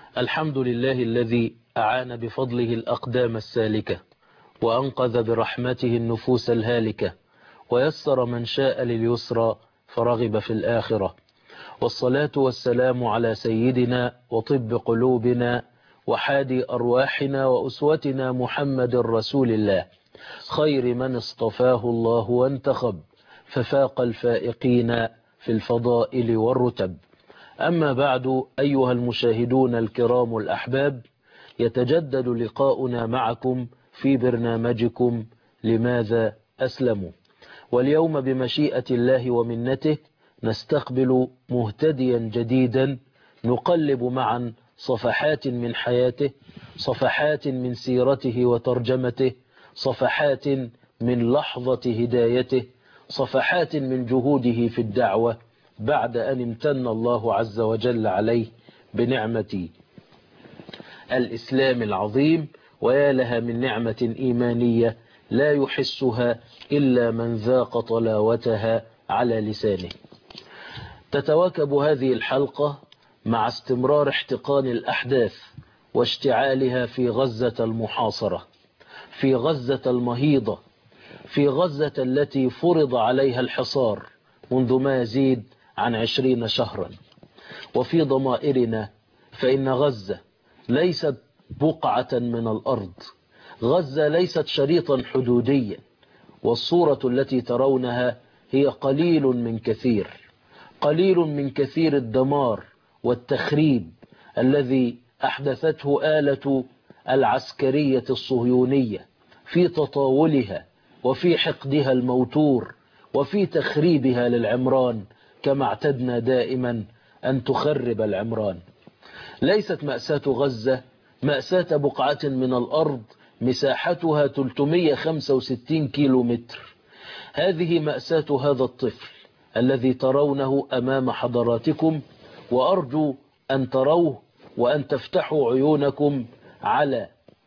الحمد لله الذي أعان بفضله الأقدام السالكة، وأنقذ برحمته النفوس الهالكة، ويسر من شاء لليسرى فرغب في الآخرة. والصلاة والسلام على سيدنا وطب قلوبنا وحادي أرواحنا وأسوتنا محمد رسول الله، خير من اصطفاه الله وانتخب، ففاق الفائقين في الفضائل والرتب. أما بعد، أيها المشاهدون الكرام الأحباب، يتجدد لقاؤنا معكم في برنامجكم لماذا أسلموا. واليوم بمشيئة الله ومنته نستقبل مهتديا جديدا نقلب معا صفحات من حياته، صفحات من سيرته وترجمته، صفحات من لحظة هدايته، صفحات من جهوده في الدعوة بعد أن امتن الله عز وجل عليه بنعمة الإسلام العظيم. ويا لها من نعمة إيمانية لا يحسها إلا من ذاق طلاوتها على لسانه. تتواكب هذه الحلقة مع استمرار احتقان الأحداث واشتعالها في غزة المحاصرة، في غزة المهيضة، في غزة التي فرض عليها الحصار منذ ما يزيد عن 20 شهرا. وفي ضمائرنا فإن غزة ليست بقعة من الأرض، غزة ليست شريطا حدوديا، والصورة التي ترونها هي قليل من كثير، قليل من كثير الدمار والتخريب الذي أحدثته آلة العسكرية الصهيونية في تطاولها وفي حقدها الموتور وفي تخريبها للعمران، كما اعتدنا دائما أن تخرب العمران. ليست مأساة غزة مأساة بقعة من الأرض مساحتها 365 كيلو متر، هذه مأساة هذا الطفل الذي ترونه أمام حضراتكم، وأرجو أن تروه وأن تفتحوا عيونكم على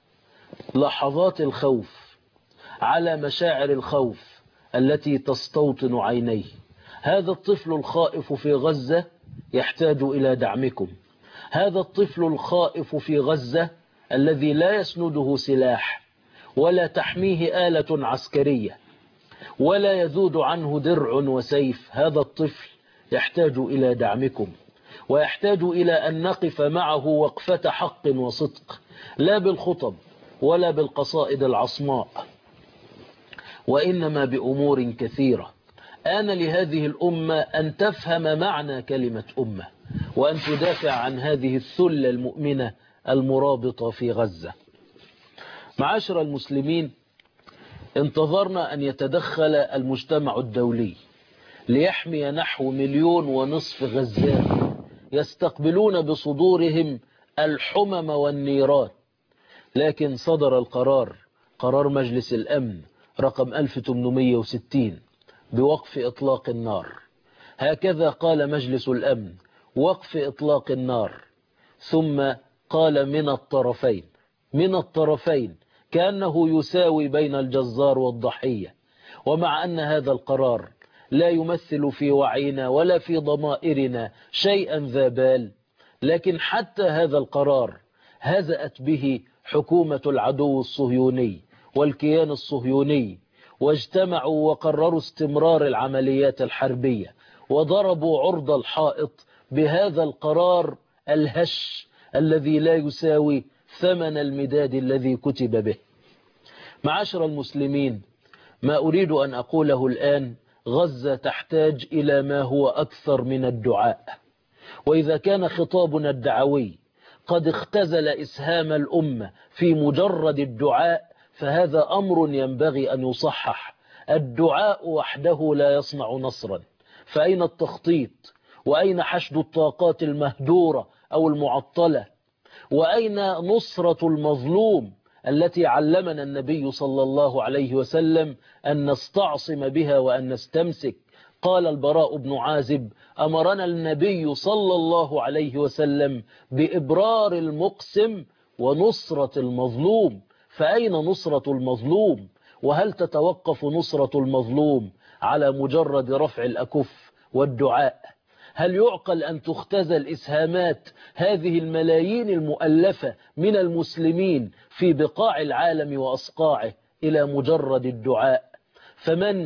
لحظات الخوف، على مشاعر الخوف التي تستوطن عينيه. هذا الطفل الخائف في غزة يحتاج إلى دعمكم، هذا الطفل الخائف في غزة الذي لا يسنده سلاح ولا تحميه آلة عسكرية ولا يذود عنه درع وسيف، هذا الطفل يحتاج إلى دعمكم، ويحتاج إلى أن نقف معه وقفة حق وصدق، لا بالخطب ولا بالقصائد العصماء، وإنما بأمور كثيرة. آن لهذه الأمة أن تفهم معنى كلمة أمة، وأن تدافع عن هذه الثلة المؤمنة المرابطة في غزة. معاشر المسلمين، انتظرنا أن يتدخل المجتمع الدولي ليحمي نحو 1.5 مليون غزاة يستقبلون بصدورهم الحمم والنيران، لكن صدر القرار، قرار مجلس الأمن رقم 1860 بوقف إطلاق النار. هكذا قال مجلس الأمن: وقف إطلاق النار. ثم قال من الطرفين كأنه يساوي بين الجزار والضحية. ومع أن هذا القرار لا يمثل في وعينا ولا في ضمائرنا شيئا ذا بال، لكن حتى هذا القرار هزأت به حكومة العدو الصهيوني والكيان الصهيوني، واجتمعوا وقرروا استمرار العمليات الحربية، وضربوا عرض الحائط بهذا القرار الهش الذي لا يساوي ثمن المداد الذي كتب به. معاشر المسلمين، ما أريد أن أقوله الآن: غزة تحتاج إلى ما هو أكثر من الدعاء. وإذا كان خطابنا الدعوي قد اختزل إسهام الأمة في مجرد الدعاء، فهذا أمر ينبغي أن يصحح. الدعاء وحده لا يصنع نصرا، فأين التخطيط؟ وأين حشد الطاقات المهدورة أو المعطلة؟ وأين نصرة المظلوم التي علمنا النبي صلى الله عليه وسلم أن نستعصم بها وأن نستمسك؟ قال البراء بن عازب: أمرنا النبي صلى الله عليه وسلم بإبرار المقسم ونصرة المظلوم. فأين نصرة المظلوم؟ وهل تتوقف نصرة المظلوم على مجرد رفع الأكف والدعاء؟ هل يعقل أن تختزل إسهامات هذه الملايين المؤلفة من المسلمين في بقاع العالم وأصقاعه إلى مجرد الدعاء؟ فمن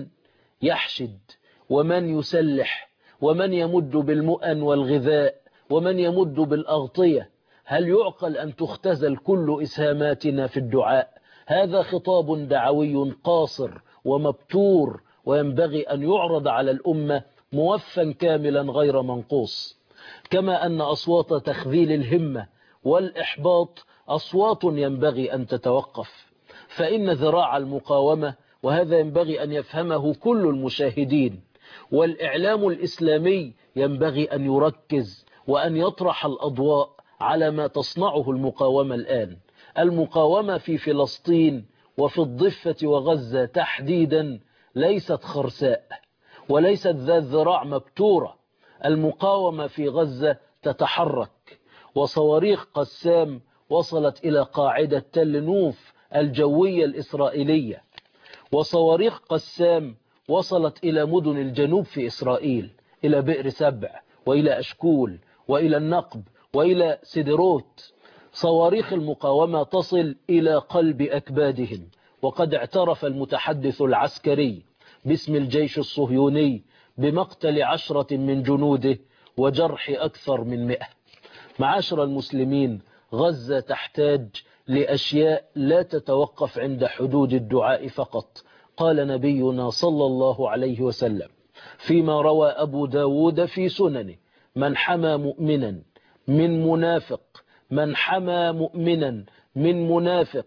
يحشد ومن يسلح ومن يمد بالمؤن والغذاء ومن يمد بالأغطية، هل يعقل أن تختزل كل إسهاماتنا في الدعاء؟ هذا خطاب دعوي قاصر ومبتور، وينبغي أن يعرض على الأمة موفا كاملا غير منقوص. كما أن أصوات تخذيل الهمة والإحباط أصوات ينبغي أن تتوقف، فإن ذراع المقاومة، وهذا ينبغي أن يفهمه كل المشاهدين، والإعلام الإسلامي ينبغي أن يركز وأن يطرح الأضواء على ما تصنعه المقاومة الآن. المقاومة في فلسطين وفي الضفة وغزة تحديدا ليست خرساء وليست ذات ذراع مبتورة. المقاومة في غزة تتحرك، وصواريخ قسام وصلت إلى قاعدة تل نوف الجوية الإسرائيلية، وصواريخ قسام وصلت إلى مدن الجنوب في إسرائيل، إلى بئر سبع وإلى أشكول وإلى النقب وإلى سدروت. صواريخ المقاومة تصل إلى قلب أكبادهم، وقد اعترف المتحدث العسكري باسم الجيش الصهيوني بمقتل 10 من جنوده وجرح أكثر من 100. معاشر المسلمين، غزة تحتاج لأشياء لا تتوقف عند حدود الدعاء فقط. قال نبينا صلى الله عليه وسلم فيما روى أبو داود في سننه: من حمى مؤمنا من منافق، من حمى مؤمنا من منافق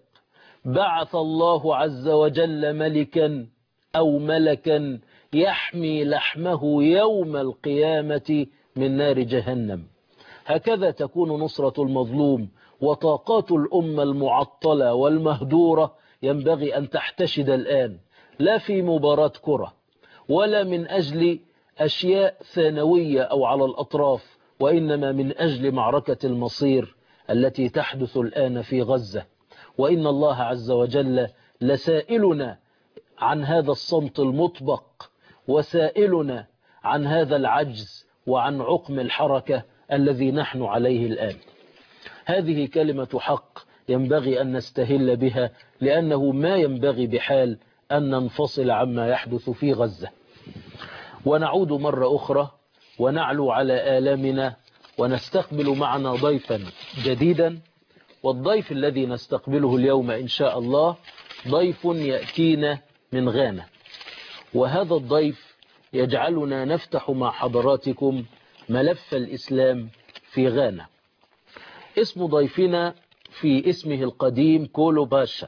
بعث الله عز وجل ملكا أو ملكا يحمي لحمه يوم القيامة من نار جهنم. هكذا تكون نصرة المظلوم، وطاقات الأمة المعطلة والمهدورة ينبغي أن تحتشد الآن، لا في مباراة كرة ولا من أجل أشياء ثانوية أو على الأطراف، وإنما من أجل معركة المصير التي تحدث الآن في غزة. وإن الله عز وجل لسائلنا عن هذا الصمت المطبق، وسائلنا عن هذا العجز وعن عقم الحركة الذي نحن عليه الآن. هذه كلمة حق ينبغي أن نستهل بها، لأنه ما ينبغي بحال أن ننفصل عما يحدث في غزة. ونعود مرة أخرى ونعلو على آلامنا، ونستقبل معنا ضيفا جديدا. والضيف الذي نستقبله اليوم إن شاء الله ضيف يأتينا من غانا، وهذا الضيف يجعلنا نفتح مع حضراتكم ملف الإسلام في غانا. اسم ضيفنا في اسمه القديم كولو باشا،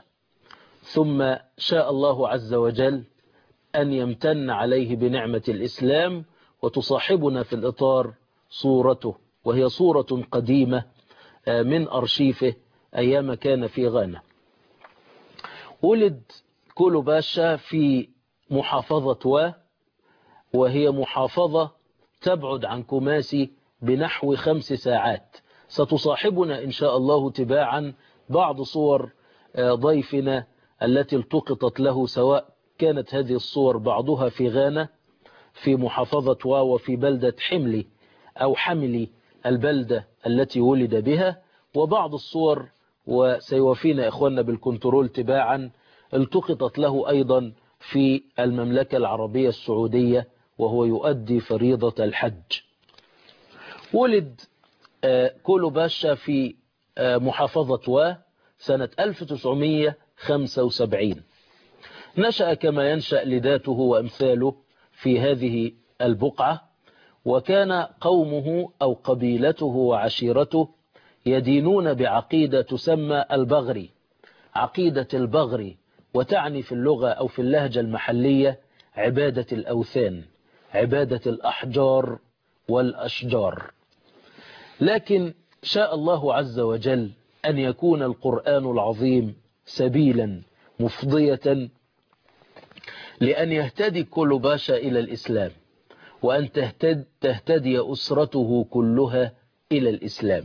ثم شاء الله عز وجل أن يمتن عليه بنعمة الإسلام وتصاحبنا في الإطار صورته، وهي صورة قديمة من أرشيفه أيام كان في غانا. ولد كولو باشا في محافظة وهي محافظة تبعد عن كوماسي بنحو 5 ساعات. ستصاحبنا إن شاء الله تباعا بعض صور ضيفنا التي التقطت له، سواء كانت هذه الصور بعضها في غانا في محافظة وفي بلدة حملي أو حملي البلدة التي ولد بها، وبعض الصور وسيوفينا إخواننا بالكنترول تباعا التقطت له أيضا في المملكة العربية السعودية وهو يؤدي فريضة الحج. ولد كولو باشا في محافظة سنة 1975. نشأ كما ينشأ لذاته وأمثاله في هذه البقعة، وكان قومه أو قبيلته وعشيرته يدينون بعقيدة تسمى البغري، عقيدة البغري، وتعني في اللغة أو في اللهجة المحلية عبادة الأوثان، عبادة الأحجار والأشجار. لكن شاء الله عز وجل أن يكون القرآن العظيم سبيلا مفضية لأن يهتدي كل باشا إلى الإسلام، وأن تهتدي أسرته كلها إلى الإسلام.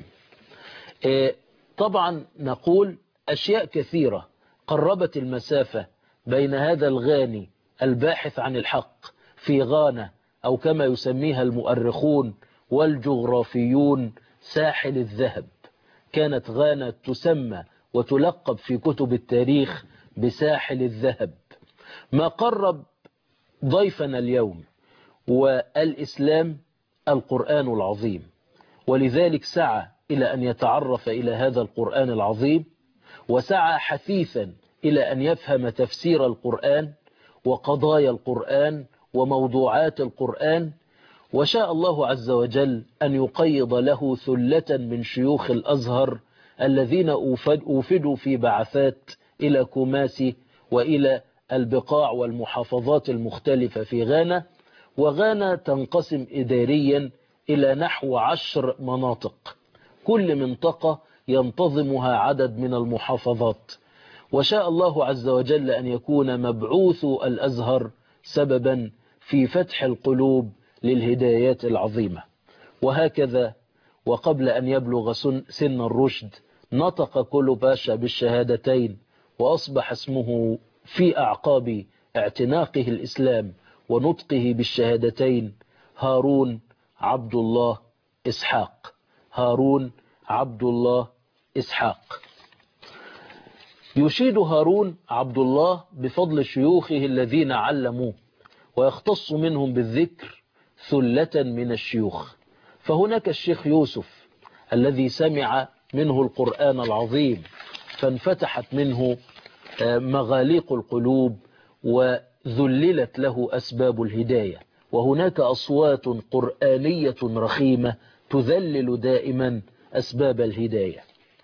طبعا نقول أشياء كثيرة قربت المسافة بين هذا الغاني الباحث عن الحق في غانا، أو كما يسميها المؤرخون والجغرافيون ساحل الذهب. كانت غانا تسمى وتلقب في كتب التاريخ بساحل الذهب. ما قرب ضيفنا اليوم والإسلام القرآن العظيم، ولذلك سعى إلى أن يتعرف إلى هذا القرآن العظيم، وسعى حثيثا إلى أن يفهم تفسير القرآن وقضايا القرآن وموضوعات القرآن. وشاء الله عز وجل أن يقيض له ثلة من شيوخ الأزهر الذين أوفدوا في بعثات إلى كوماسي وإلى البقاع والمحافظات المختلفة في غانا. وغانا تنقسم إداريا إلى نحو 10 مناطق، كل منطقة ينتظمها عدد من المحافظات. وشاء الله عز وجل أن يكون مبعوث الأزهر سببا في فتح القلوب للهدايات العظيمة. وهكذا وقبل أن يبلغ سن الرشد نطق كليوباشا بالشهادتين، وأصبح اسمه في أعقاب اعتناقه الإسلام ونطقه بالشهادتين هارون عبد الله إسحاق. هارون عبد الله إسحاق. يشيد هارون عبد الله بفضل شيوخه الذين علموه، ويختص منهم بالذكر ثلة من الشيوخ. فهناك الشيخ يوسف الذي سمع منه القرآن العظيم فانفتحت منه مغاليق القلوب وذللت له أسباب الهداية. وهناك أصوات قرآنية رخيمة تذلل دائما أسباب الهداية.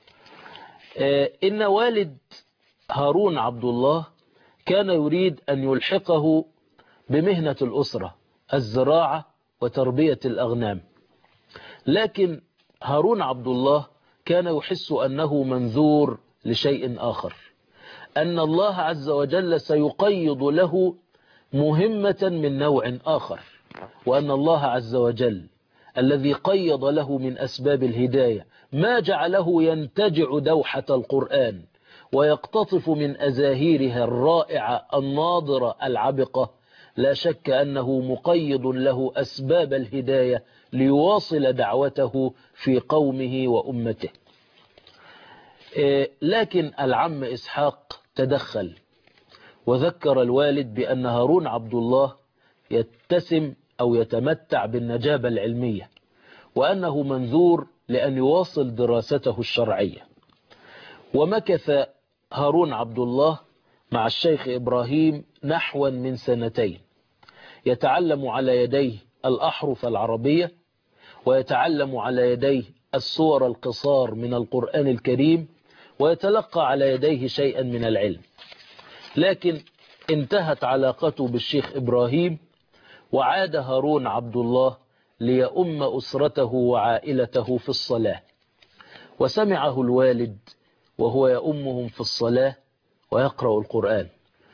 إن والد هارون عبد الله كان يريد أن يلحقه بمهنة الأسرة، الزراعة وتربية الأغنام، لكن هارون عبد الله كان يحس أنه منذور لشيء آخر، أن الله عز وجل سيقيض له مهمة من نوع آخر، وأن الله عز وجل الذي قيض له من أسباب الهداية ما جعله ينتجع دوحة القرآن ويقتطف من أزاهيرها الرائعة الناضرة العبقة، لا شك أنه مقيض له أسباب الهداية ليواصل دعوته في قومه وأمته. لكن العم إسحاق تدخل وذكر الوالد بأن هارون عبد الله يتسم أو يتمتع بالنجابة العلمية، وأنه منذور لأن يواصل دراسته الشرعية. ومكث هارون عبد الله مع الشيخ إبراهيم نحو من 2 سنين يتعلم على يديه الأحرف العربية، ويتعلم على يديه السور القصار من القرآن الكريم، ويتلقى على يديه شيئا من العلم. لكن انتهت علاقته بالشيخ إبراهيم، وعاد هارون عبد الله ليؤم أسرته وعائلته في الصلاة. وسمعه الوالد وهو يؤمهم في الصلاة ويقرأ القرآن،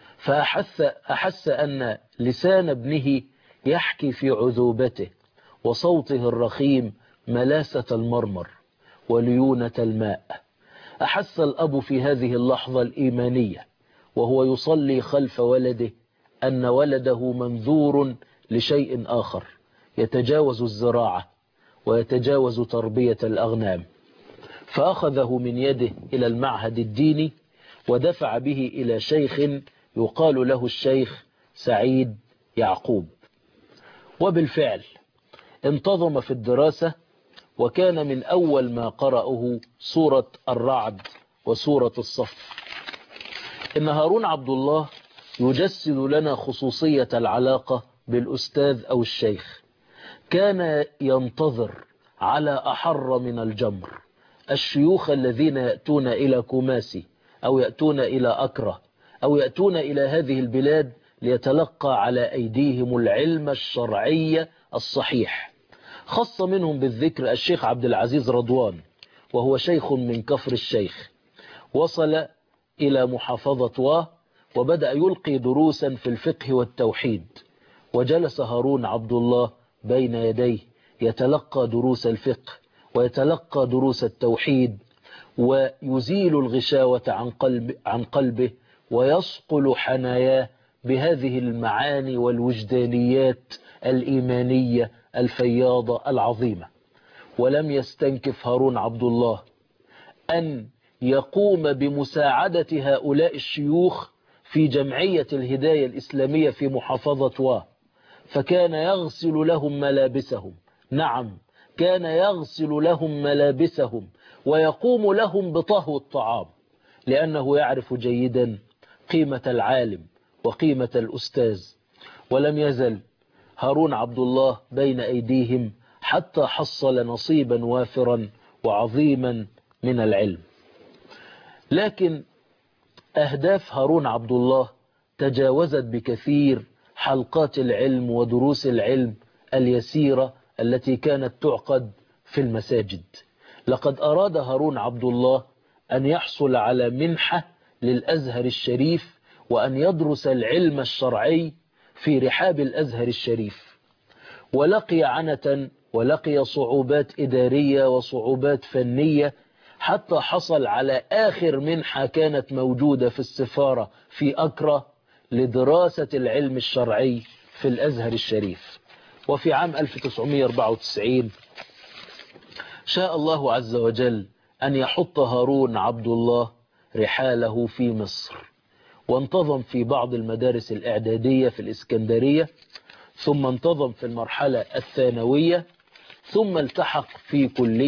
فأحس أن لسان ابنه يحكي في عذوبته، وصوته الرخيم ملاسة المرمر وليونة الماء. أحس الأب في هذه اللحظة الإيمانية وهو يصلي خلف ولده أن ولده منذور لشيء آخر يتجاوز الزراعة ويتجاوز تربية الأغنام، فأخذه من يده إلى المعهد الديني ودفع به إلى شيخ يقال له الشيخ سعيد يعقوب. وبالفعل انتظم في الدراسة، وكان من أول ما قرأه سورة الرعد وسورة الصف. إن هارون عبد الله يجسد لنا خصوصية العلاقة بالأستاذ أو الشيخ. كان ينتظر على أحر من الجمر الشيوخ الذين يأتون إلى كوماسي أو يأتون إلى أكرا أو يأتون إلى هذه البلاد ليتلقى على أيديهم العلم الشرعي الصحيح. خص منهم بالذكر الشيخ عبد العزيز رضوان، وهو شيخ من كفر الشيخ، وصل إلى محافظة وبدأ يلقي دروسا في الفقه والتوحيد. وجلس هارون عبد الله بين يديه يتلقى دروس الفقه ويتلقى دروس التوحيد، ويزيل الغشاوة عن قلبه ويصقل حناياه بهذه المعاني والوجدانيات الإيمانية الفياضة العظيمة. ولم يستنكف هارون عبد الله أن يقوم بمساعدة هؤلاء الشيوخ في جمعية الهداية الإسلامية في محافظة واه، فكان يغسل لهم ملابسهم. نعم، كان يغسل لهم ملابسهم ويقوم لهم بطهو الطعام، لأنه يعرف جيدا قيمة العالم وقيمة الأستاذ. ولم يزل هارون عبد الله بين أيديهم حتى حصل نصيبا وافرا وعظيما من العلم. لكن أهداف هارون عبد الله تجاوزت بكثير حلقات العلم ودروس العلم اليسيرة التي كانت تعقد في المساجد. لقد أراد هارون عبد الله أن يحصل على منحة للأزهر الشريف وأن يدرس العلم الشرعي في رحاب الأزهر الشريف، ولقي عنة ولقي صعوبات إدارية وصعوبات فنية حتى حصل على آخر منحة كانت موجودة في السفارة في أكرا لدراسة العلم الشرعي في الأزهر الشريف. وفي عام 1994 شاء الله عز وجل أن يحط هارون عبد الله رحاله في مصر، وانتظم في بعض المدارس الإعدادية في الإسكندرية، ثم انتظم في المرحلة الثانوية، ثم التحق في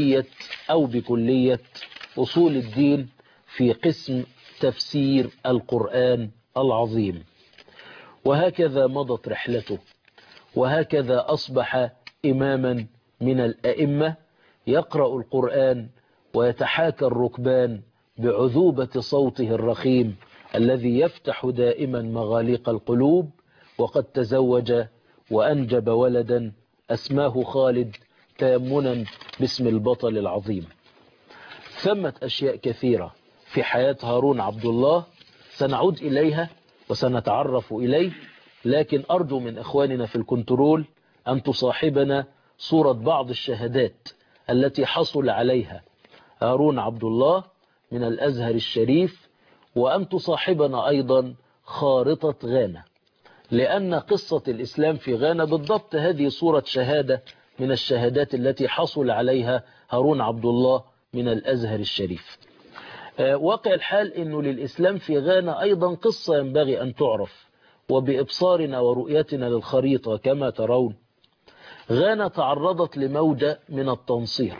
بكلية أصول الدين في قسم تفسير القرآن العظيم. وهكذا مضت رحلته، وهكذا أصبح إماما من الأئمة يقرأ القرآن ويتحاكى الركبان بعذوبة صوته الرخيم الذي يفتح دائما مغاليق القلوب. وقد تزوج وأنجب ولدا أسماه خالد تيمنا باسم البطل العظيم. ثمة أشياء كثيرة في حياة هارون عبد الله سنعود إليها وسنتعرف إليه، لكن أرجو من إخواننا في الكنترول أن تصاحبنا صورة بعض الشهادات التي حصل عليها هارون عبد الله من الأزهر الشريف، وأن تصاحبنا أيضا خارطة غانا، لأن قصة الإسلام في غانا بالضبط هذه صورة شهادة من الشهادات التي حصل عليها هارون عبد الله من الأزهر الشريف. واقع الحال أنه للإسلام في غانا أيضا قصة ينبغي أن تعرف، وبإبصارنا ورؤيتنا للخريطة كما ترون غانا تعرضت لموجة من التنصير،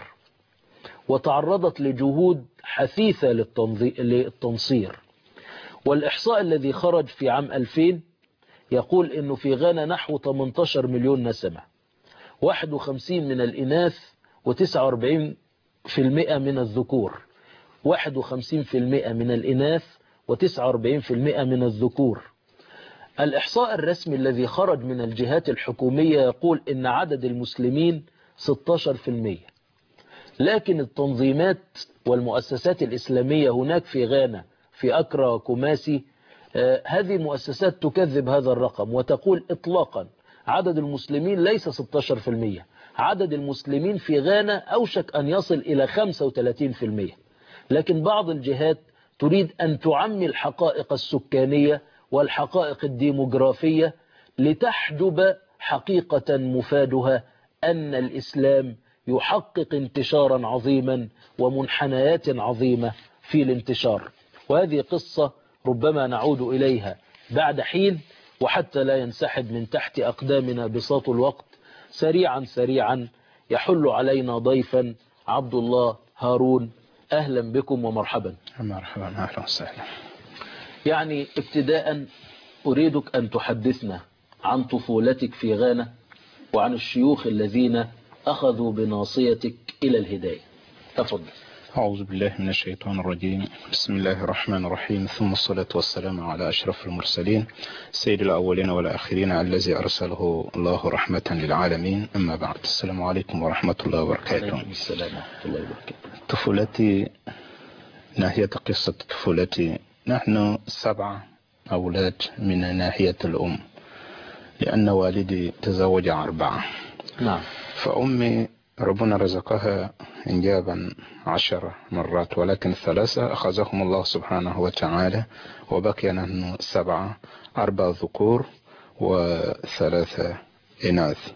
وتعرضت لجهود حثيثة للتنصير. والإحصاء الذي خرج في عام 2000 يقول أنه في غانا نحو 18 مليون نسمة، 51 من الإناث و49% من الذكور، 51% من الإناث و49% من الذكور. الإحصاء الرسمي الذي خرج من الجهات الحكومية يقول إن عدد المسلمين 16%، لكن التنظيمات والمؤسسات الإسلامية هناك في غانا في أكرا وكوماسي هذه المؤسسات تكذب هذا الرقم وتقول إطلاقا عدد المسلمين ليس 16%، عدد المسلمين في غانا أوشك أن يصل إلى 35%. لكن بعض الجهات تريد أن تعمي الحقائق السكانية والحقائق الديموغرافية لتحجب حقيقة مفادها أن الإسلام يحقق انتشارا عظيما ومنحنيات عظيمة في الانتشار. وهذه قصة ربما نعود إليها بعد حين، وحتى لا ينسحب من تحت أقدامنا بساط الوقت سريعا يحل علينا ضيفا عبد الله هارون. أهلا بكم ومرحبا. مرحبا، أهلا وسهلا. يعني ابتداء أريدك أن تحدثنا عن طفولتك في غانا وعن الشيوخ الذين أخذوا بناصيتك إلى الهداية. تفضل. أعوذ بالله من الشيطان الرجيم، بسم الله الرحمن الرحيم، ثم الصلاة والسلام على أشرف المرسلين سيد الأولين والآخرين الذي أرسله الله رحمة للعالمين، أما بعد. السلام عليكم ورحمة الله وبركاته. عليكم السلام ورحمة الله وبركاته. طفولتي، ناحية قصة طفولتي، نحن 7 أولاد من ناحية الأم، لأن والدي تزوج 4. نعم. فأمي ربنا رزقها إنجابا 10 مرات، ولكن 3 أخذهم الله سبحانه وتعالى، وبقي نحن 7، 4 ذكور و3 إناث.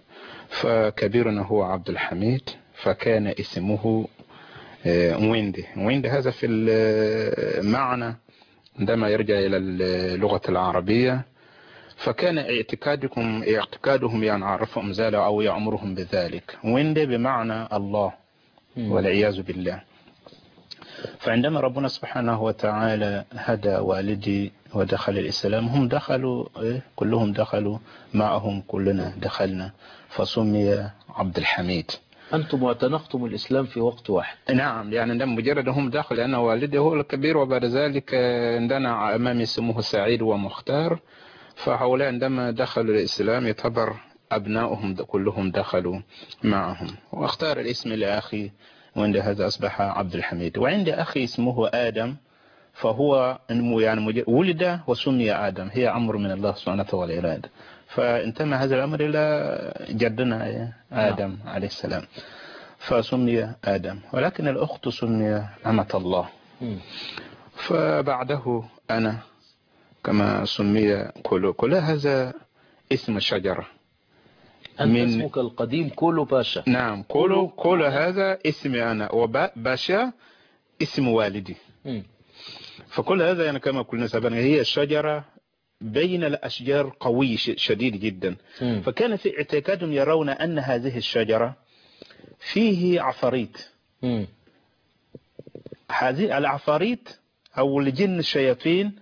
فكبيرنا هو عبد الحميد، فكان اسمه ويندي. ويندي هذا في المعنى عندما يرجع إلى اللغة العربية، فكان اعتقادهم يعني عرفهم ذلك أو يأمرهم بذلك. ويندي بمعنى الله والعياذ بالله. فعندما ربنا سبحانه وتعالى هدى والدي ودخل الإسلام، هم دخلوا كلهم دخلوا معهم، كلنا دخلنا، فسمي عبد الحميد. أنتم اعتنقتم الإسلام في وقت واحد؟ نعم، يعني عندما مجرد هم داخل، لأن والدي هو الكبير، وبعد ذلك عندنا أمامي اسمه سعيد ومختار، فهؤلاء عندما دخلوا الإسلام يعتبر أبنائهم كلهم دخلوا معهم، واختار الاسم لأخي، وعند هذا أصبح عبد الحميد. وعند أخي اسمه آدم، فهو يعني ولد وسمي آدم، هي أمر من الله سبحانه والإرادة، فانتمى هذا الأمر إلى جدنا آدم عليه السلام، فسمي آدم. ولكن الأخت سمي أمة الله. فبعده أنا كما سمي كل هذا اسم الشجرة. أنت اسمك القديم كولو باشا؟ نعم، كولو هذا اسمي أنا، وباشا اسم والدي. فكل هذا يعني كما قلنا سابقا هي الشجرة بين الأشجار قوي شديد جدا. فكان في اعتقادهم يرون أن هذه الشجرة فيه عفاريت. هذه العفاريت أو الجن الشياطين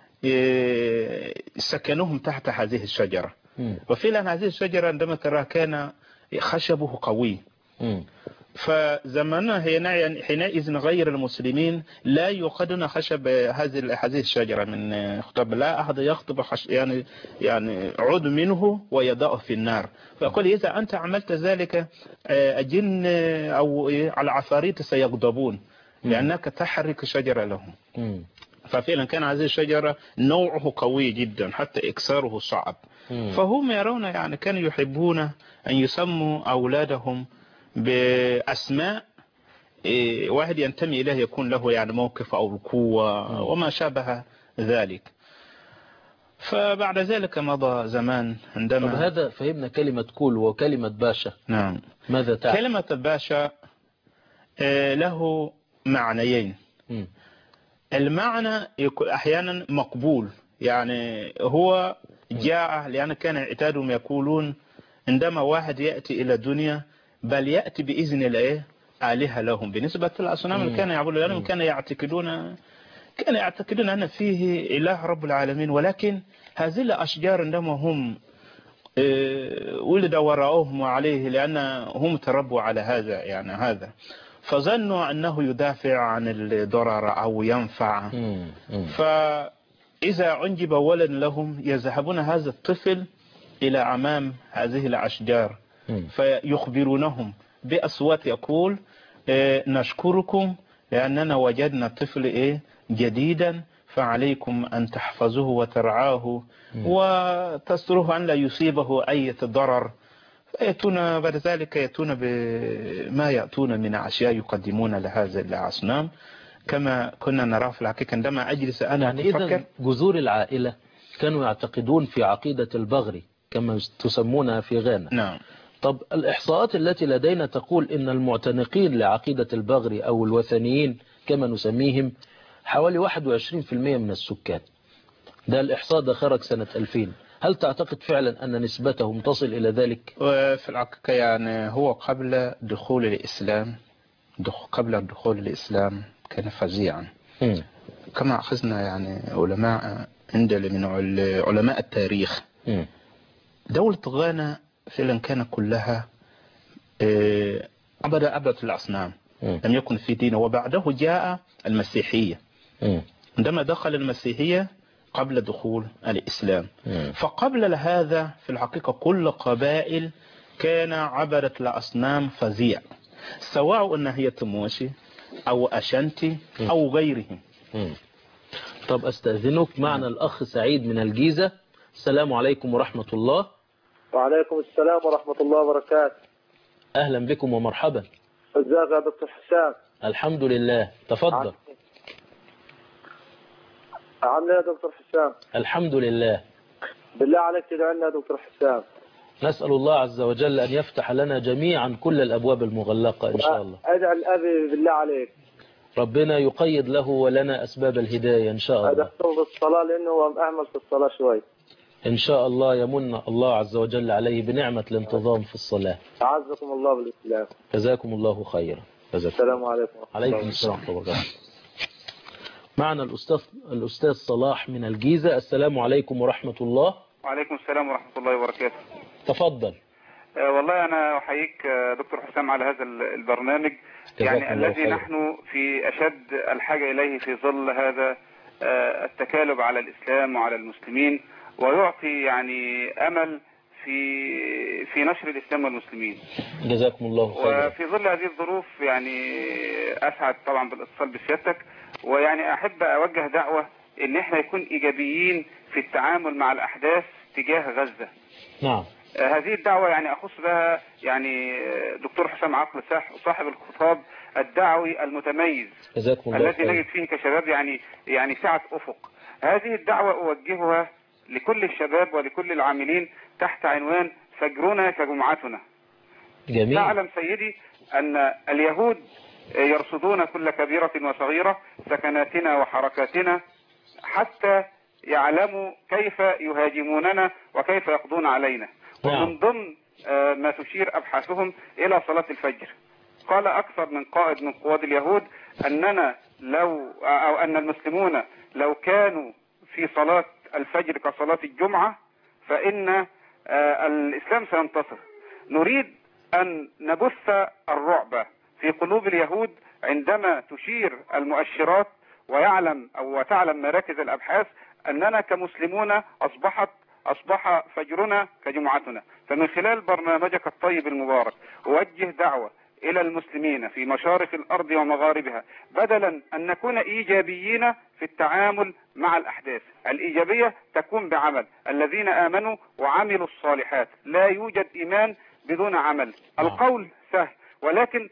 سكنوهم تحت هذه الشجرة. وفعلا هذه الشجرة عندما ترى كان خشبه قوي. فزماننا حينئذ غير المسلمين لا يؤخذون خشب هذه الشجرة من خطب، لا أحد يخطب يعني عود منه ويضعه في النار. فيقول إذا أنت عملت ذلك الجن أو العفاريت سيغضبون لأنك تحرك شجرة لهم. ففعلا كان هذه الشجرة نوعه قوي جدا حتى إكساره صعب. فهم يرون يعني كانوا يحبون أن يسموا أولادهم بأسماء واحد ينتمي إليه، يكون له يعني موقف أو القوة وما شابه ذلك. فبعد ذلك مضى زمان عندما طب هذا فهمنا كلمة كول وكلمة باشا. نعم. ماذا تعني؟ كلمة باشا له معنيين. المعنى يكون أحيانا مقبول، يعني هو جاء لأن كان اعتادهم يقولون عندما واحد يأتي إلى الدنيا بل يأتي بإذن الله آلهة لهم، بالنسبة للأصنام اللي كانوا يعبدون، لأنهم كانوا يعتقدون أن فيه إله رب العالمين. ولكن هذه الأشجار عندما هم ولد وراءهم عليه، لأن هم تربوا على هذا يعني هذا، فظنوا أنه يدافع عن الضرر أو ينفع. فإذا أنجب ولد لهم يذهبون هذا الطفل إلى أمام هذه الأشجار فيخبرونهم بأصوات يقول نشكركم لأننا وجدنا طفل جديدا، فعليكم أن تحفظوه وترعاه وتستروه أن لا يصيبه أي ضرر. فيأتون بعد ذلك يأتون بما يأتون من أشياء يقدمون لهذا الأصنام كما كنا نرى في الحقيقة. عندما أجلس أنا يعني إذن جذور العائلة كانوا يعتقدون في عقيدة البغري كما تسمونها في غانا. نعم. طب الإحصاءات التي لدينا تقول إن المعتنقين لعقيدة البغري أو الوثنيين كما نسميهم حوالي 21% من السكان. ده الإحصاء ده خرج سنة 2000. هل تعتقد فعلا أن نسبتهم تصل إلى ذلك؟ في الحقيقة يعني هو قبل دخول الإسلام، قبل الدخول الإسلام كان فظيعا. كما أخذنا يعني علماء عندنا من علماء التاريخ. دولة غانا فعلا كان كلها عبدة الأصنام، لم يكن في دين. وبعده جاء المسيحية. عندما دخل المسيحية قبل دخول الإسلام. فقبل هذا في الحقيقة كل قبائل كان عبدة الأصنام فظيع، سواء أن هي تموشي أو أشنتي أو غيرهم. طب أستأذنك، معنا الأخ سعيد من الجيزة. السلام عليكم ورحمة الله. وعليكم السلام ورحمة الله وبركاته. أهلا بكم ومرحبا. ازيك يا دكتور حسام؟ الحمد لله، تفضل. عامل ايه يا دكتور حسام؟ الحمد لله. بالله عليك تدعي لنا يا دكتور حسام. نسأل الله عز وجل أن يفتح لنا جميعا كل الأبواب المغلقة إن شاء الله. ادعي الأبي بالله عليك. ربنا يقيد له ولنا أسباب الهداية إن شاء الله. ادعو بالصلاة لأنه هو أعمل في الصلاة شوي. إن شاء الله يمن الله عز وجل عليه بنعمة الانتظام في الصلاة. أعزكم الله بالإسلام. جزاكم الله خيرا. السلام عليكم. عليكم السلام ورحمة الله وبركاته. معنا الأستاذ صلاح من الجيزة. السلام عليكم ورحمة الله. وعليكم السلام ورحمة الله وبركاته. تفضل. والله أنا أحييك دكتور حسام على هذا البرنامج، يعني الذي نحن في أشد الحاجة إليه في ظل هذا التكالب على الإسلام وعلى المسلمين، ويعطي يعني أمل في نشر الإسلام والمسلمين. جزاكم الله خيرا. وفي ظل هذه الظروف يعني أسعد طبعا بالاتصال بسيادتك، ويعني أحب أوجه دعوة إن احنا يكون إيجابيين في التعامل مع الأحداث تجاه غزة. نعم. هذه الدعوة يعني أخص بها يعني دكتور حسام عقل صاحب الخطاب الدعوي المتميز الذي نجد فيه كشباب يعني سعة أفق. هذه الدعوة أوجهها لكل الشباب ولكل العاملين تحت عنوان فجرنا كجمعتنا. جميل. تعلم سيدي أن اليهود يرصدون كل كبيرة وصغيرة سكناتنا وحركاتنا حتى يعلموا كيف يهاجموننا وكيف يقضون علينا. ومن ضمن ما تشير أبحاثهم إلى صلاة الفجر. قال أكثر من قائد من قواد اليهود أن المسلمون لو كانوا في صلاة الفجر كصلاة الجمعة فإن الإسلام سينتصر. نريد أن نبث الرعب في قلوب اليهود عندما تشير المؤشرات وتعلم مراكز الأبحاث أننا كمسلمون أصبح فجرنا كجمعتنا. فمن خلال برنامجك الطيب المبارك أوجه دعوة إلى المسلمين في مشارق الأرض ومغاربها، بدلا أن نكون إيجابيين في التعامل مع الأحداث. الإيجابية تكون بعمل، الذين آمنوا وعملوا الصالحات. لا يوجد إيمان بدون عمل. القول سهل، ولكن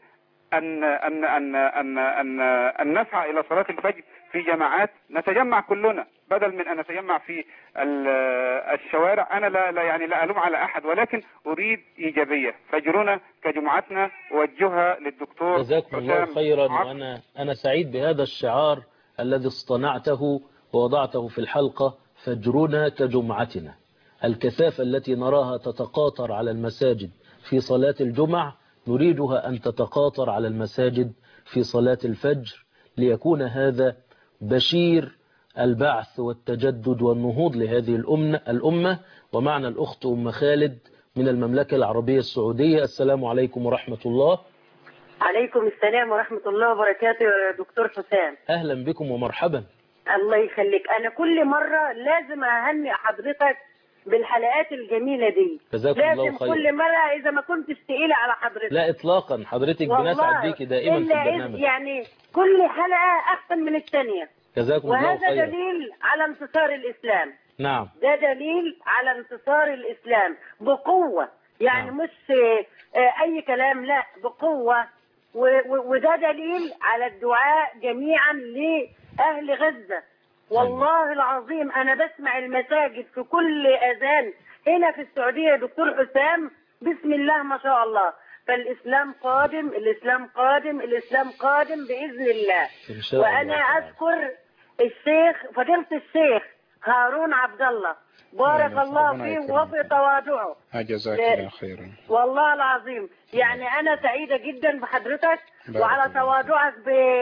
أن نسعى إلى صلاة الفجر في جماعات، نتجمع كلنا بدل من أن نتجمع في الشوارع. أنا لا ألوم على أحد، ولكن أريد إيجابية. فجرنا كجمعتنا أوجهها للدكتور جزاكم الله خيرا. وأنا سعيد بهذا الشعار الذي اصطنعته ووضعته في الحلقة، فجرنا كجمعتنا. الكثافة التي نراها تتقاطر على المساجد في صلاة الجمع نريدها أن تتقاطر على المساجد في صلاة الفجر، ليكون هذا بشير البعث والتجدد والنهوض لهذه الأمة. ومعنا الأخت أم خالد من المملكة العربية السعودية. السلام عليكم ورحمة الله. عليكم السلام ورحمة الله وبركاته يا دكتور حسام. أهلا بكم ومرحبا. الله يخليك. أنا كل مرة لازم أهنئ حضرتك بالحلقات الجميلة دي. جزاكم الله خير. كل مرة إذا ما كنتش تقيلة على حضرتك. لا إطلاقا، حضرتك بنسعد بيكي دائما في البرنامج. يعني كل حلقة أحسن من الثانية. جزاكم الله خير. وهذا دليل على انتصار الإسلام. نعم. ده دليل على انتصار الإسلام بقوة، يعني نعم. مش أي كلام، لا بقوة. وده دليل على الدعاء جميعا لأهل غزة. والله العظيم أنا بسمع المساجد في كل أذان هنا في السعودية دكتور حسام، بسم الله ما شاء الله. فالإسلام قادم، الإسلام قادم، الإسلام قادم بإذن الله. وأنا أذكر فضيلة الشيخ هارون عبد الله، بارك الله فيه وفي تواضعه. جزاك الله خيرا. والله العظيم يعني أنا سعيدة جدا بحضرتك وعلى تواضعك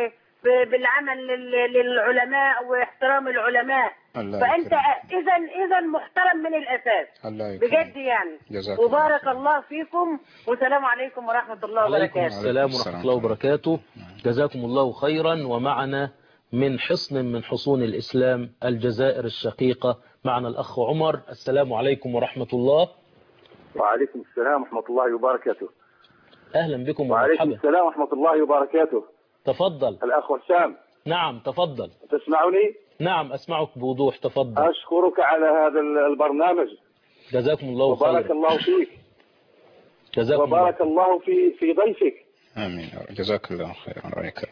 بالعمل للعلماء واحترام العلماء. فأنت إذا محترم من الأساس بجد يعني. وبارك الله فيكم، والسلام عليكم ورحمة الله وبركاته. عليكم السلام ورحمة الله وبركاته. جزاكم الله خيرا. ومعنا من حصن من حصون الإسلام الجزائر الشقيقة معنا الأخ عمر. السلام عليكم ورحمة الله. وعليكم السلام ورحمة الله وبركاته. أهلا بكم ومرحبا. وعليكم السلام ورحمة الله وبركاته. تفضل الأخ هشام. نعم تفضل. تسمعني؟ نعم أسمعك بوضوح. تفضل. أشكرك على هذا البرنامج. جزاكم الله خيرا. وبارك الله فيك. جزاكم وبارك الله في ضيفك. آمين. جزاك الله خيرا ويكرمك.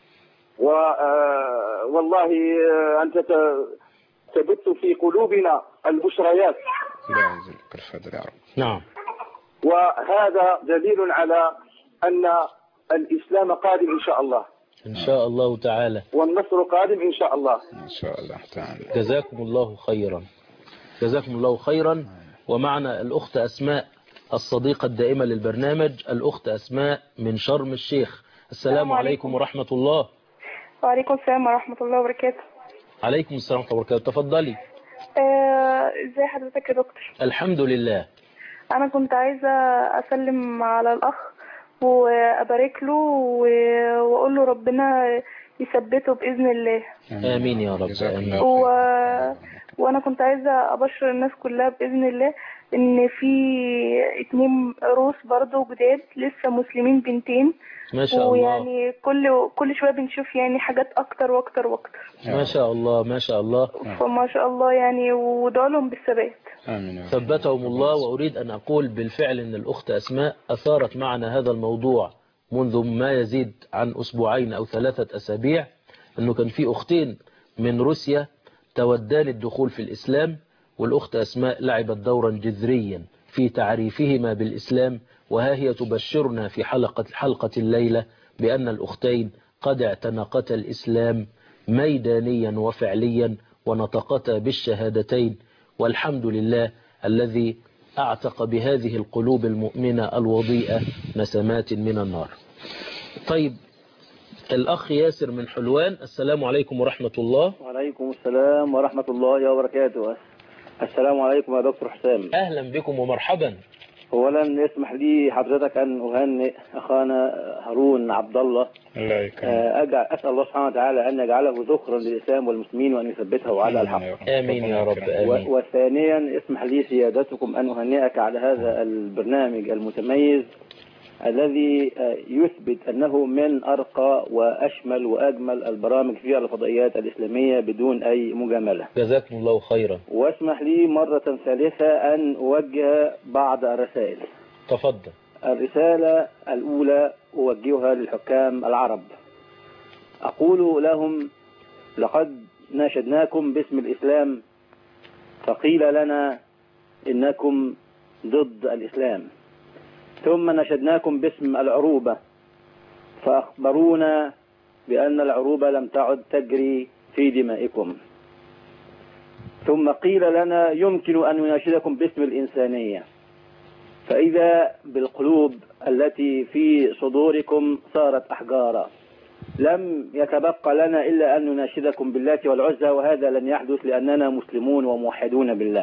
والله أنت تبث في قلوبنا البشريات. لا يزلك الفضل يا رب. نعم. وهذا دليل على أن الإسلام قادم إن شاء الله، إن شاء الله تعالى، والنصر قادم إن شاء الله. إن شاء الله تعالى. جزاكم الله خيرا، جزاكم الله خيرا. ومعنا الأخت أسماء الصديقة الدائمة للبرنامج، الأخت أسماء من شرم الشيخ. السلام عليكم ورحمة الله. وعليكم السلام ورحمة الله وبركاته. عليكم السلام ورحمة الله وبركاته، تفضلي. ازي حضرتك يا دكتور؟ الحمد لله. أنا كنت عايزة أسلم على الأخ وأبارك له وأقول له ربنا يثبته بإذن الله. آمين يا رب. آمين. وأنا كنت عايزة أبشر الناس كلها بإذن الله إن في 2 روس برضو جداد لسه مسلمين، بنتين. ما شاء الله. ويعني كل شوية بنشوف يعني حاجات أكتر وأكتر وأكتر. ما شاء الله ما شاء الله. فما شاء الله يعني، وادعوا لهم بالثبات. آمين. ثبتهم الله. وأريد أن أقول بالفعل أن الأخت أسماء أثارت معنا هذا الموضوع منذ ما يزيد عن 2 أو 3 أسابيع، أنه كان في أختين من روسيا تودان الدخول في الإسلام، والأخت أسماء لعبت دورا جذريا في تعريفهما بالإسلام، وها هي تبشرنا في حلقة الليلة بأن الأختين قد اعتنقتا الإسلام ميدانيا وفعليا، ونطقتا بالشهادتين، والحمد لله الذي أعتق بهذه القلوب المؤمنة الوضيئة نسمات من النار. طيب، الأخ ياسر من حلوان. السلام عليكم ورحمة الله. وعليكم السلام ورحمة الله وبركاته. السلام عليكم يا دكتور حسام. أهلا بكم ومرحبا. أولا يسمح لي حضرتك أن أهنئ أخانا هارون عبد الله. الله يكرمك. أسأل الله سبحانه وتعالى أن يجعله ذخرا للإسلام والمسلمين وأن يثبته على الحق. آمين يا رب. آمين. وثانيا اسمح لي سيادتكم أن أهنئك على هذا البرنامج المتميز الذي يثبت أنه من أرقى وأشمل وأجمل البرامج في الفضائيات الإسلامية بدون أي مجاملة. جزاكم الله خيرا. واسمح لي مرة ثالثة أن أوجه بعض الرسائل. تفضل. الرسالة الأولى أوجهها للحكام العرب، أقول لهم: لقد ناشدناكم باسم الإسلام فقيل لنا إنكم ضد الإسلام، ثم نشدناكم باسم العروبة فأخبرونا بأن العروبة لم تعد تجري في دمائكم، ثم قيل لنا يمكن أن نناشدكم باسم الإنسانية، فإذا بالقلوب التي في صدوركم صارت أحجارا. لم يتبقى لنا إلا أن نناشدكم باللات والعزى، وهذا لن يحدث لأننا مسلمون وموحدون بالله.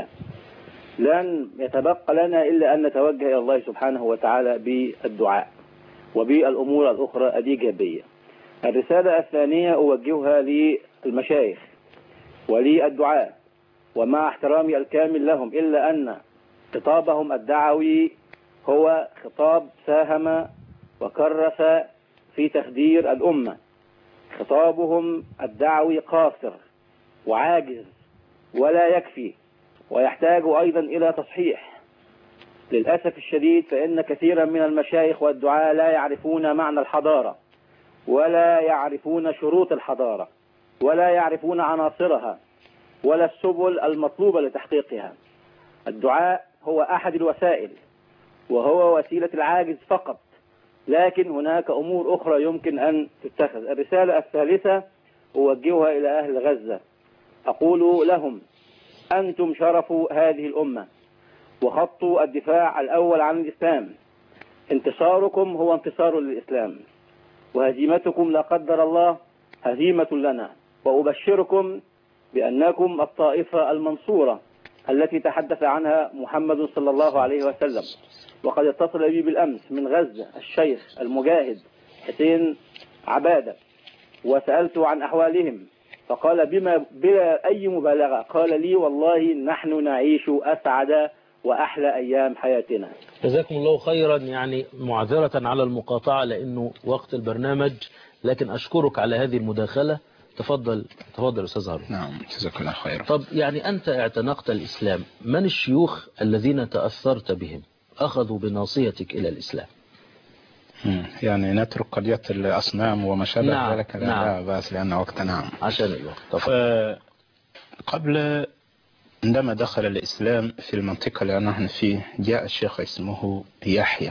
لن يتبقى لنا إلا أن نتوجه إلى الله سبحانه وتعالى بالدعاء وبالأمور الأخرى الإيجابية. الرسالة الثانية أوجهها للمشايخ وللدعاء، ومع احترامي الكامل لهم، إلا أن خطابهم الدعوي هو خطاب ساهم وكرس في تخدير الأمة. خطابهم الدعوي قاصر وعاجز ولا يكفي، ويحتاج أيضا إلى تصحيح. للأسف الشديد فإن كثيرا من المشايخ والدعاة لا يعرفون معنى الحضارة، ولا يعرفون شروط الحضارة، ولا يعرفون عناصرها ولا السبل المطلوبة لتحقيقها. الدعاء هو أحد الوسائل، وهو وسيلة العاجز فقط، لكن هناك أمور أخرى يمكن أن تتخذ. الرسالة الثالثة أوجهها إلى أهل غزة، أقول لهم: أنتم شرف هذه الأمة وخط الدفاع الأول عن الإسلام. انتصاركم هو انتصار للإسلام، وهزيمتكم لا قدر الله هزيمة لنا. وأبشركم بأنكم الطائفة المنصورة التي تحدث عنها محمد صلى الله عليه وسلم. وقد اتصل بي بالأمس من غزة الشيخ المجاهد حسين عبادة، وسألت عن أحوالهم، فقال بلا أي مبالغة، قال لي: والله نحن نعيش أسعد وأحلى أيام حياتنا. جزاكم الله خيرا. يعني معذرة على المقاطعة لأنه وقت البرنامج، لكن أشكرك على هذه المداخلة. تفضل أستاذ هارون. نعم، جزاك الله خيرا. طب يعني أنت اعتنقت الإسلام، من الشيوخ الذين تأثرت بهم أخذوا بناصيتك إلى الإسلام؟ يعني نترك قضية الأصنام وما شابه ذلك. نعم. لا بأس لأن وقت. نعم، عشان الوقت. قبل عندما دخل الإسلام في المنطقة اللي نحن فيه جاء الشيخ اسمه يحيى.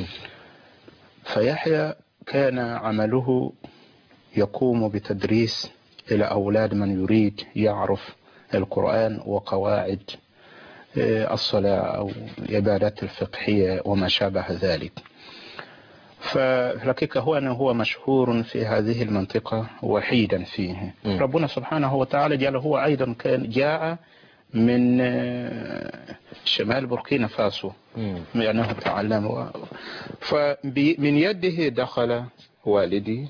فيحيى كان عمله يقوم بتدريس إلى أولاد من يريد يعرف القرآن وقواعد الصلاة أو العبادات الفقهية وما شابه ذلك. فالحقيقة هو مشهور في هذه المنطقة وحيدا فيه. ربنا سبحانه وتعالى جعل هو أيضا كان جاء من شمال بوركينا فاسو، يعني هو تعلم. فمن يده دخل والدي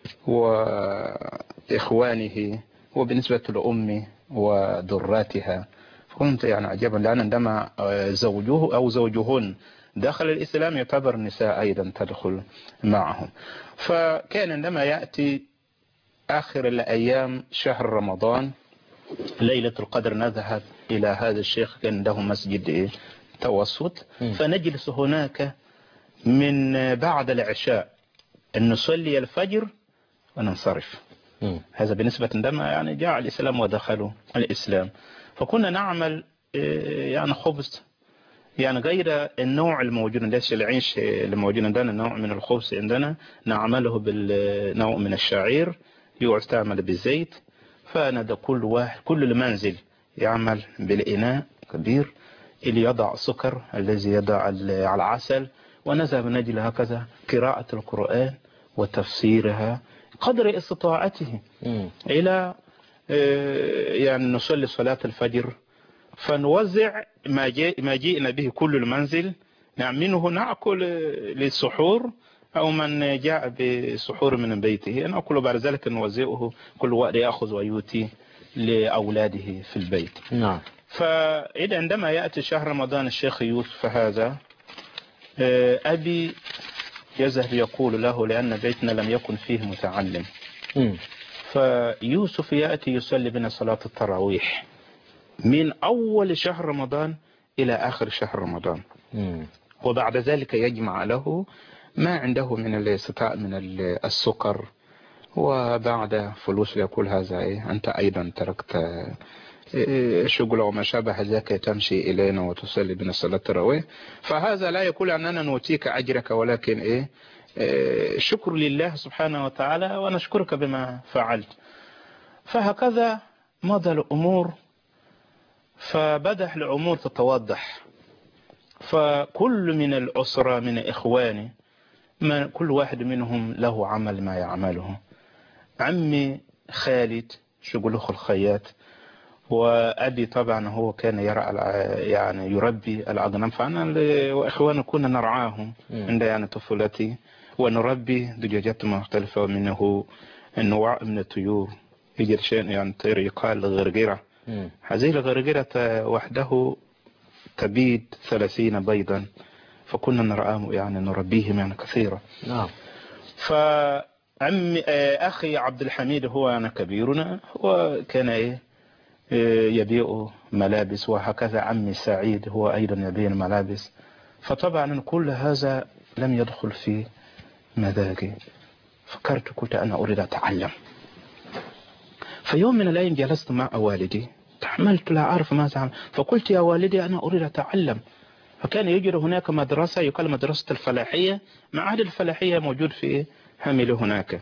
وإخوانه وبالنسبة لأمي وذراتها. فكنت يعني عجبا، لأن عندما زوجه أو زوجهن دخل الإسلام يعتبر النساء أيضا تدخل معهم. فكان عندما يأتي آخر الأيام شهر رمضان ليلة القدر نذهب إلى هذا الشيخ، كان عنده مسجد توسط، فنجلس هناك من بعد العشاء أن نصلي الفجر وننصرف. هذا بالنسبة عندما يعني جاء الإسلام ودخلوا الإسلام. فكنا نعمل يعني خبز، يعني غير النوع الموجود ليس العيش الموجود عندنا، نوع من الخبز عندنا نعمله بالنوع من الشعير يستعمل بالزيت. فندى كل المنزل يعمل بالإناء كبير اللي يضع سكر، الذي يضع على العسل، ونذهب نجل هكذا قراءة القرآن وتفسيرها قدر استطاعته إلى يعني نصلي صلاة الفجر. فنوزع ما جئنا به كل المنزل، منه نأكل للسحور، أو من جاء بسحور من بيته نأكل، بعد ذلك نوزعه كل واحد يأخذ ويؤتي لأولاده في البيت. نعم. فإذا عندما يأتي شهر رمضان الشيخ يوسف هذا أبي يذهب يقول له، لأن بيتنا لم يكن فيه متعلم، فيوسف يأتي يصلي بنا صلاة التراويح من أول شهر رمضان إلى آخر شهر رمضان. وبعد ذلك يجمع له ما عنده من من السكر، وبعد فلوس يقول هذا أنت أيضا تركت شغل وما شابه ذاك تمشي إلينا وتصلي بنا صلاة التراويح. فهذا لا يقول أننا نؤتيك أجرك، ولكن شكر لله سبحانه وتعالى ونشكرك بما فعلت. فهكذا مضى الأمور، فبدأ الأمور تتوضح. فكل من الأسرة من إخواني كل واحد منهم له عمل ما يعمله. عمي خالد شغله الخياط، وأبي طبعا هو كان يعني يربي الأغنام، فأنا وإخواني كنا نرعاهم عند يعني طفولتي، ونربي دجاجات مختلفة، ومنه النوع من الطيور يجد شيء يعني طير يقال غرغرة. هذه الغرغرة وحده تبيد 30 بيضا، فكنا نرعاهم يعني نربيهم يعني كثيرا. نعم. فعمي أخي عبد الحميد هو أنا كبيرنا، وكان يبيع ملابس، وهكذا عمي سعيد هو أيضا يبيع الملابس. فطبعا كل هذا لم يدخل في مزاجي. فكرت قلت أنا أريد أتعلم. في يوم من الأيام جلست مع والدي، تحملت لا أعرف ماذا أعمل، فقلت يا والدي أنا أريد أتعلم. فكان يوجد هناك مدرسة يقال مدرسة الفلاحية، معهد الفلاحية موجود في حمل هناك.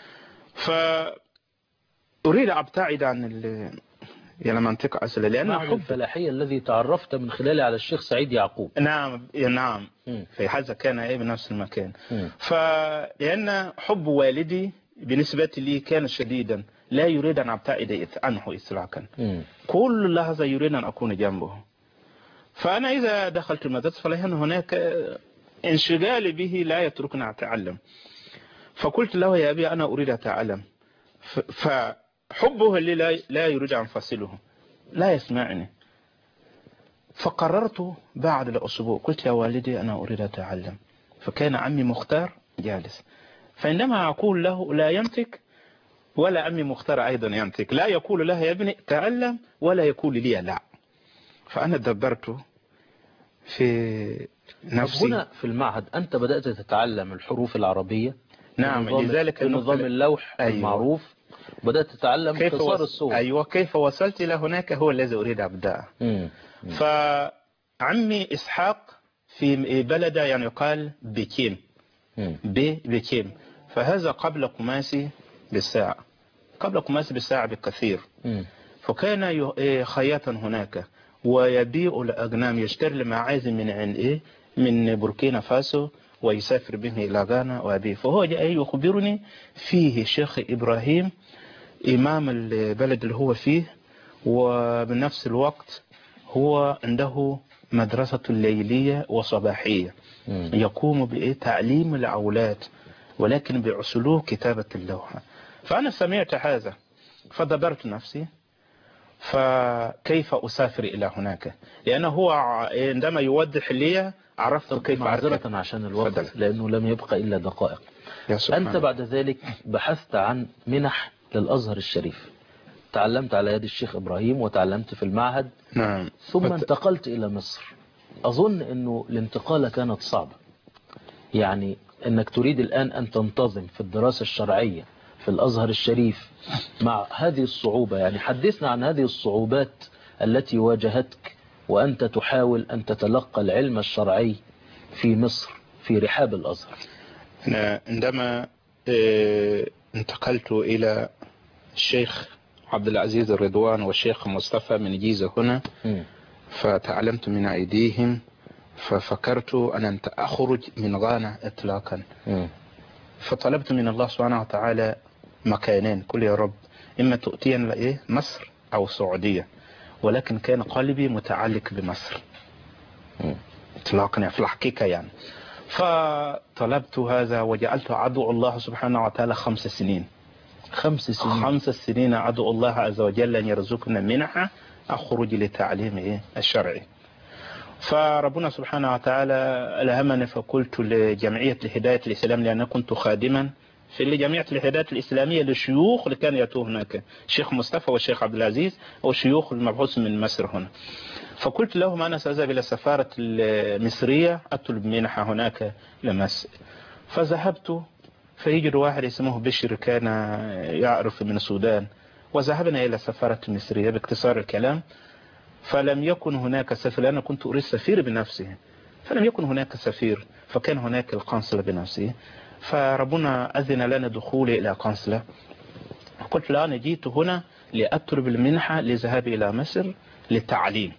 فأريد أبتعد عن يعني منطقة أصلا، لأن معهد الفلاحية الذي تعرفت من خلاله على الشيخ سعيد يعقوب. نعم نعم. في هذا كان بنفس المكان. فلأن حب والدي بالنسبة لي كان شديدا، لا يريد أن أبتعد عنه إطلاقا. كل لحظة يريد أن أكون جنبه. فأنا إذا دخلت المدرسة فلأن هناك انشغال به لا يتركني أتعلم. فقلت له يا أبي أنا أريد أتعلم. فحبه اللي لا يريد أن أفصله، لا يسمعني. فقررت بعد الأسبوع قلت يا والدي أنا أريد أتعلم. فكان عمي مختار جالس، فعندما أقول له لا ينطق، ولا عمي مختار أيضا ينطق، لا يقول له يا ابني تعلم ولا يقول لي لا. فأنا دبرت في نفسي. هنا في المعهد أنت بدأت تتعلم الحروف العربية؟ نعم. لذلك نظام اللوح المعروف. بدأت تتعلم اختصار الصور. أيوة، كيف وصلت إلى هناك هو الذي أريد أبدأ. فعمي إسحاق في بلد يعني يقال بكيم، بكيم، فهذا قبل كماسي بالساعة، قبل كماسي بالساعة بكثير. فكان خياطا هناك ويبيع الأغنام، يشتري المعازم من عند من بوركينا فاسو ويسافر به إلى غانا ويبيع. فهو جاء يخبرني فيه الشيخ إبراهيم إمام البلد اللي هو فيه، وبنفس الوقت هو عنده مدرسة ليلية وصباحية يقوم بتعليم الأولاد ولكن بأسلوب كتابة اللوحة. فأنا سمعت هذا فدبرت نفسي، فكيف أسافر إلى هناك؟ لأنه هو عندما يوضح لي عرفت كيف. معذرة عشان الوقت لأنه لم يبقى إلا دقائق. أنت بعد ذلك بحثت عن منح للأزهر الشريف، تعلمت على يد الشيخ إبراهيم وتعلمت في المعهد. نعم. ثم انتقلت إلى مصر. أظن أنه الانتقالة كانت صعبة، يعني أنك تريد الآن أن تنتظم في الدراسة الشرعية في الأزهر الشريف مع هذه الصعوبة. يعني حدثنا عن هذه الصعوبات التي واجهتك وأنت تحاول أن تتلقى العلم الشرعي في مصر في رحاب الأزهر. عندما انتقلت إلى الشيخ عبد العزيز الرضوان والشيخ مصطفى من جيزة هنا، فتعلمت من أيديهم، ففكرت أن أخرج من غانا إطلاقا. فطلبت من الله سبحانه وتعالى مكانين، قل يا رب إما تؤتينا مصر أو السعودية، ولكن كان قلبي متعلق بمصر إطلاقا في الحقيقة يعني. فطلبت هذا وجعلت أدعو الله سبحانه وتعالى 5 سنين. 5 سنين أدعو الله عز وجل أن يرزقنا منحة أخرج لتعليم الشرعي. فربنا سبحانه وتعالى ألهمني، فقلت لجمعية الهداية الإسلام، لأن كنت خادما في جمعية الهداية الإسلامية للشيوخ اللي كانوا يأتوا هناك، الشيخ مصطفى والشيخ عبد العزيز والشيوخ المبعوث من مصر هنا. فقلت لهم أنا سأذهب إلى السفارة المصرية أطلب منحة هناك لمصر. فذهبت، فيجد واحد اسمه بشر كان يعرف من السودان، وذهبنا إلى السفارة المصرية باختصار الكلام. فلم يكن هناك سفير، أنا كنت أريد سفير بنفسه، فلم يكن هناك سفير، فكان هناك القنصلة بنفسه. فربنا أذن لنا دخولي إلى قنصلة. قلت له أنا جيت هنا لأطلب المنحة لذهاب إلى مصر للتعليم.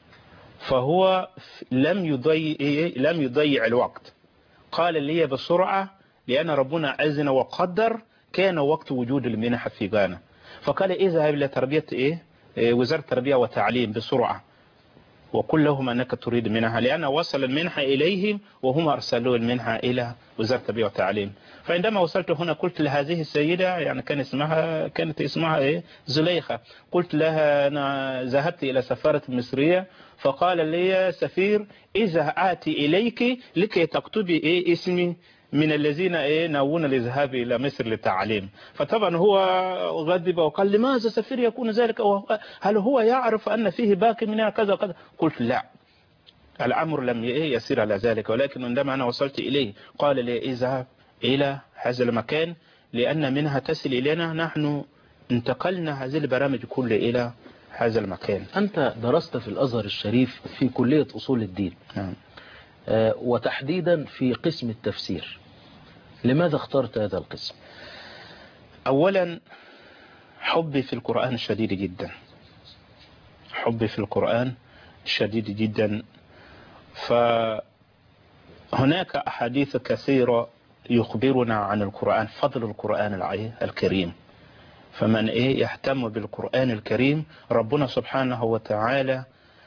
فهو لم يضيع الوقت، قال لي بسرعة، لأن ربنا أذن وقدر كان وقت وجود المنحة في غانا. فقال اذهب إلى تربية وزارة التربية والتعليم بسرعة وقل لهم أنك تريد منحة، لأن وصل المنحة إليهم وهم أرسلوا المنحة إلى وزارة التربية والتعليم. فعندما وصلت هنا قلت لهذه السيدة، يعني كانت اسمها زليخة، قلت لها أنا ذهبت إلى سفارة المصرية، فقال لي سفير إذا آتي إليك لكي تكتبي اسمي من الذين ناوون للذهاب إلى مصر للتعليم. فطبعا هو غضب وقال لماذا سفير يكون ذلك، هل هو يعرف أن فيه باقي منها كذا وكذا؟ قلت لا، الأمر لم يسير على ذلك، ولكن عندما أنا وصلت إليه قال لي اذهب إلى هذا المكان لأن منها تصل إلينا، نحن انتقلنا هذه البرامج كلها إلى هذا المكان. أنت درست في الأزهر الشريف في كلية أصول الدين، وتحديدا في قسم التفسير. لماذا اخترت هذا القسم؟ أولا حبي في القرآن شديد جدا، حبي في القرآن شديد جدا. فهناك أحاديث كثيرة يخبرنا عن القرآن، فضل القرآن الكريم. فمن يهتم بالقرآن الكريم ربنا سبحانه وتعالى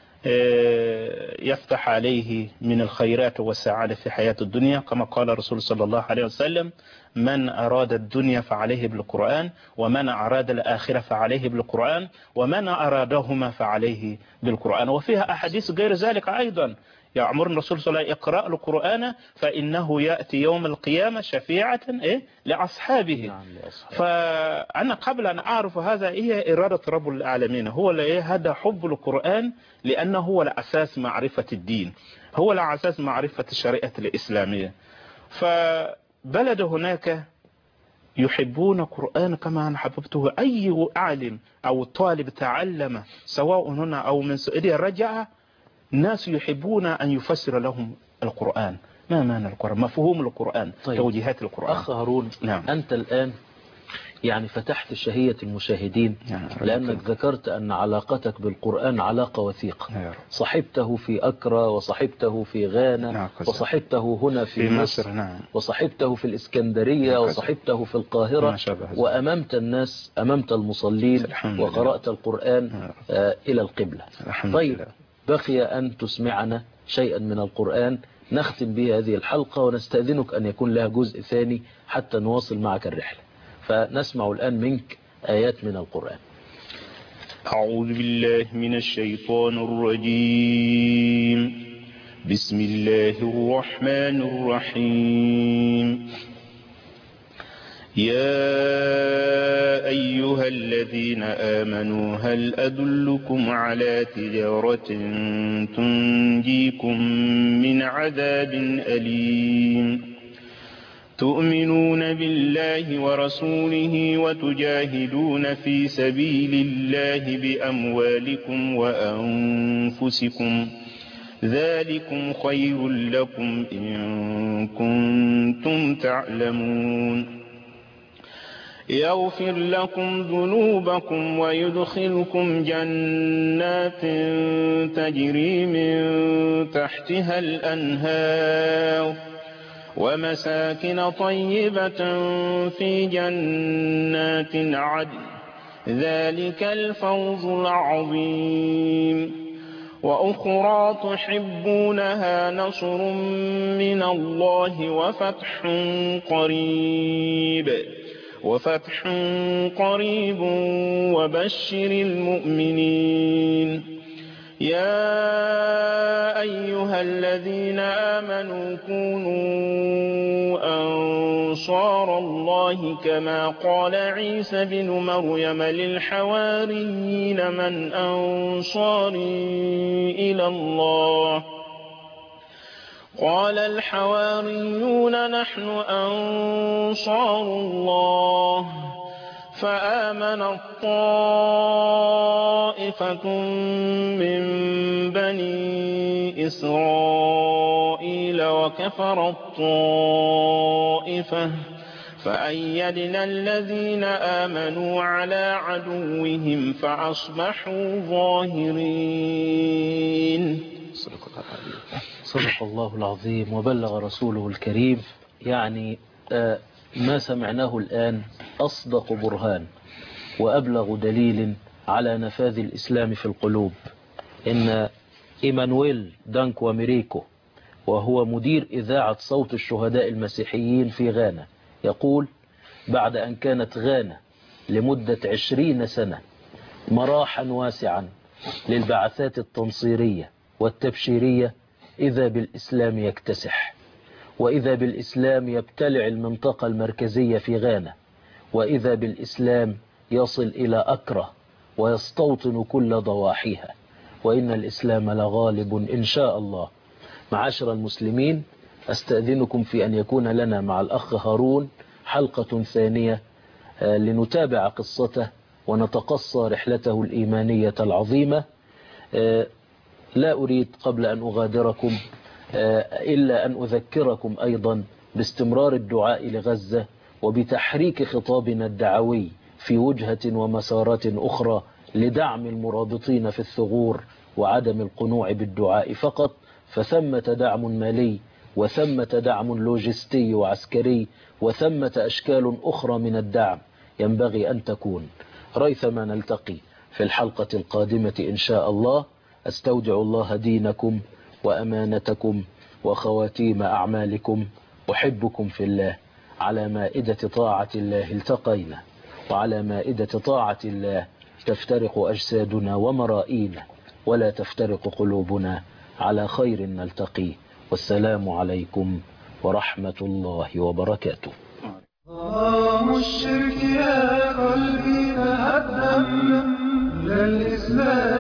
يفتح عليه من الخيرات والسعادة في حياة الدنيا، كما قال الرسول صلى الله عليه وسلم من أراد الدنيا فعليه بالقرآن، ومن أراد الآخرة فعليه بالقرآن، ومن أرادهما فعليه بالقرآن. وفيها أحاديث غير ذلك أيضا يأمر الرسول صلى الله عليه وسلم اقرأ القرآن فإنه يأتي يوم القيامة شفيعة لأصحابه. فأنا قبل أن أعرف هذا هي إرادة رب العالمين، هو هذا حب القرآن، لأنه هو الأساس معرفة الدين، هو الأساس معرفة الشريعة الإسلامية. فبلد هناك يحبون القرآن كما أنا حببته. أي عالم أو طالب تعلم سواء هنا أو من سعودية رجع، الناس يحبون أن يفسر لهم القرآن. ما معنى القرآن؟ مفهوم القرآن، طيب. توجيهات القرآن. أخ هارون، نعم. أنت الآن يعني فتحت شهية المشاهدين، لأنك ذكرت أن علاقتك بالقرآن علاقة وثيقة. صحبته في أكرا، وصحبته في غانا، وصحبته هنا في مصر، وصحبته في الإسكندرية، وصحبته في القاهرة، وأممت الناس، أممت المصلين، وقرأت القرآن إلى القبلة. طيب، بقي أن تسمعنا شيئا من القرآن نختم به هذه الحلقة، ونستأذنك أن يكون لها جزء ثاني حتى نواصل معك الرحلة. فنسمع الآن منك آيات من القرآن. أعوذ بالله من الشيطان الرجيم. بسم الله الرحمن الرحيم. يا أيها الذين آمنوا هل أدلكم على تجارة تنجيكم من عذاب أليم تؤمنون بالله ورسوله وتجاهدون في سبيل الله بأموالكم وأنفسكم ذلكم خير لكم إن كنتم تعلمون يغفر لكم ذنوبكم ويدخلكم جنات تجري من تحتها الأنهار ومساكن طيبة في جنات عدن ذلك الفوز العظيم وأخرى تحبونها نصر من الله وفتح قريب وبشر المؤمنين يا أيها الذين آمنوا كونوا أنصار الله كما قال عيسى بن مريم للحواريين من أنصاري إلى الله قال الحواريون نحن أنصار الله فآمنت طائفة من بني إسرائيل وكفرت طائفة فأيدنا الذين آمنوا على عدوهم فأصبحوا ظاهرين. صدق الله العظيم وبلغ رسوله الكريم. يعني ما سمعناه الآن أصدق برهان وأبلغ دليل على نفاذ الإسلام في القلوب. إن إيمانويل دانكو أمريكو، وهو مدير إذاعة صوت الشهداء المسيحيين في غانا، يقول: بعد أن كانت غانا لمدة 20 سنة مراحا واسعا للبعثات التنصيرية والتبشيرية، إذا بالإسلام يكتسح، وإذا بالإسلام يبتلع المنطقة المركزية في غانا، وإذا بالإسلام يصل إلى أكرا ويستوطن كل ضواحيها، وإن الإسلام لغالب إن شاء الله. معاشر المسلمين، أستأذنكم في أن يكون لنا مع الأخ هارون حلقة ثانية لنتابع قصته ونتقصى رحلته الإيمانية العظيمة. لا أريد قبل أن أغادركم إلا أن أذكركم أيضا باستمرار الدعاء لغزة، وبتحريك خطابنا الدعوي في وجهة ومسارات أخرى لدعم المرابطين في الثغور، وعدم القنوع بالدعاء فقط، فثمة دعم مالي، وثمة دعم لوجستي وعسكري، وثمة أشكال أخرى من الدعم ينبغي أن تكون. ريثما نلتقي في الحلقة القادمة إن شاء الله. أستودع الله دينكم وأمانتكم وخواتيم أعمالكم. أحبكم في الله. على مائدة طاعة الله التقينا، وعلى مائدة طاعة الله تفترق أجسادنا ومرائينا، ولا تفترق قلوبنا. على خير نلتقي، والسلام عليكم ورحمة الله وبركاته. ظلام الشرك يا قلبي تهدم للإسلام